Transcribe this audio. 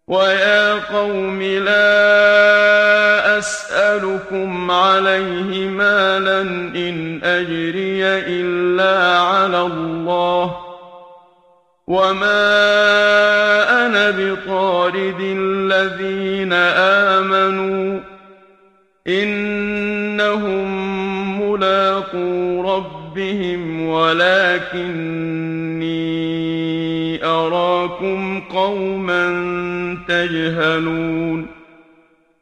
وَيَا قَوْمِ لَا أَسْأَلُكُمْ عَلَيْهِ مَالًا ۖ إِنْ أَجْرِيَ إِلَّا عَلَى اللَّهِ ۚ وَمَا أَنَا بِطَارِدِ الَّذِينَ آمَنُوا ۚ إِنَّهُم مُّلَاقُو رَبِّهِمْ وَلَٰكِنِّي أَرَاكُمْ قَوْمًا تَجْهَلُونَ